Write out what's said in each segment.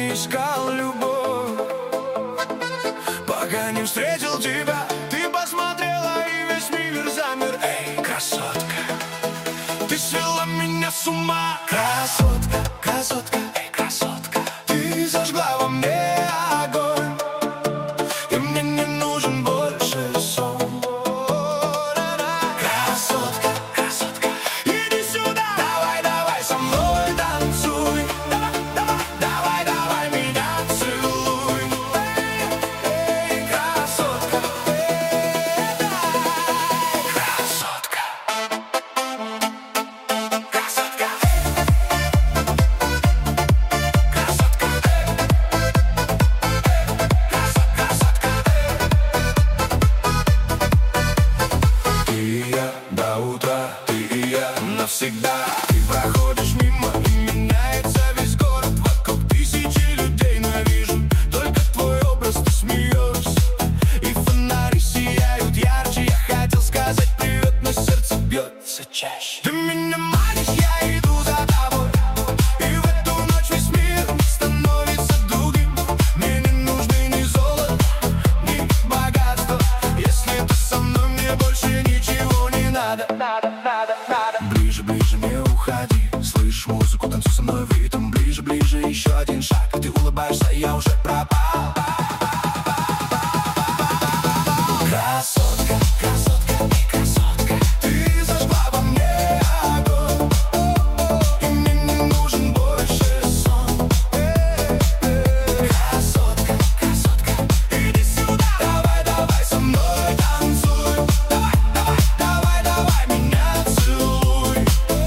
не искал любовь, пока не встретил тебя. Ты посмотрела, и весь мир замер. Эй, красотка, ты свела меня с ума. Красотка, красотка, эй, красотка, ты зажгла во мне огонь, и мне не нужен больше сон. Красотка, красотка, иди сюда. Давай, давай со мной танцуй. Давай, давай, давай, давай меня целуй. Эй, красотка, красотка, красотка, ты и я до утра, ты и я навсегда. Ты проходишь мимо, и меняется весь город. Вокруг тысячи людей, но я вижу только твой образ. Ты смеешься, и фонари сияют ярче. Я хотел сказать привет, но сердце бьется чаще. Ты меня манишь, я иду за тобой, и в эту ночь весь мир становится другим. Мне не нужны ни золото, ни богатство. Если ты со мной, мне больше ничего не надо. Ближе, ближе, не уходи. Слышишь музыку, танцуй со мной в ритм. Ближе, ближе, еще один шаг. Ты улыбаешься, я уже пропал. Красотка, красотка, эй, красотка, ты зажгла во мне огонь, и мне не нужен больше сон. Красотка, красотка, иди сюда. Давай, давай со мной танцуй. Давай, давай, давай, давай меня целуй.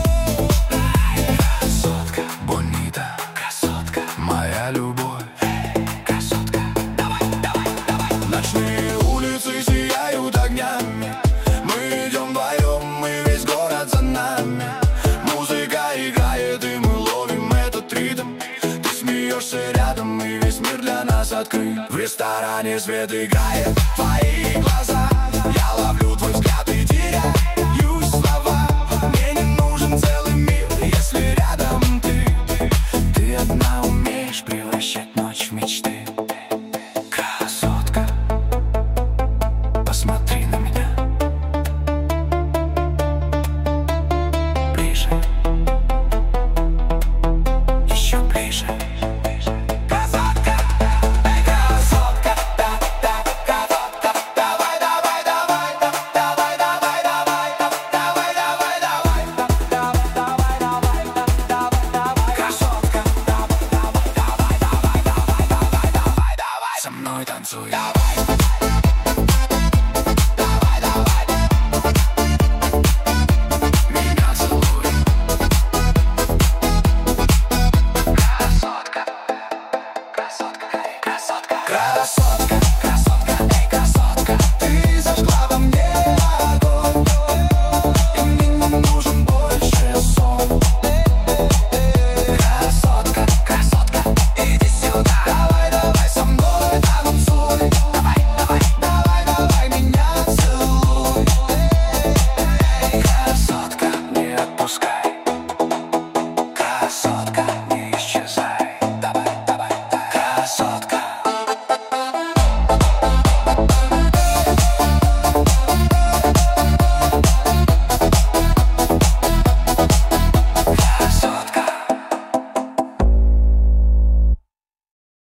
Красотка, бонита, красотка, моя любовь. Красотка, давай, давай, давай. Ночные улицы сияют огнями. Мы идем вдвоем, и весь город за нами. Музыка играет, и мы ловим этот ритм. Ты смеешься рядом, и весь мир для нас открыт. В ресторане свет играет твои глаза. Я ловлю твой взгляд и теряюсь в слова. Мне не нужен целый мир, если рядом ты. Ты одна умеешь превращать ночь в мечты. Красотка, посмотри на меня. Ближе, еще ближе. Красотка, эй, красотка, красотка, давай, давай, давай, давай, давай, давай, давай, давай, давай, давай, давай, красотка, давай, давай, давай, давай, давай, давай, давай, со мной танцуй.